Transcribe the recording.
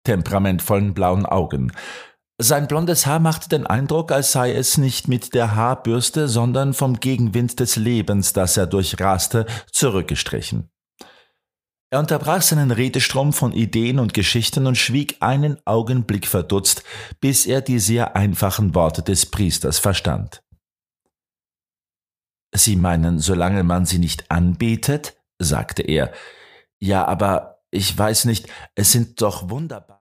temperamentvollen blauen Augen. Sein blondes Haar machte den Eindruck, als sei es nicht mit der Haarbürste, sondern vom Gegenwind des Lebens, das er durchraste, zurückgestrichen. Er unterbrach seinen Redestrom von Ideen und Geschichten und schwieg einen Augenblick verdutzt, bis er die sehr einfachen Worte des Priesters verstand. »Sie meinen, solange man sie nicht anbetet?« sagte er. »Ja, aber ich weiß nicht, es sind doch wunderbar.«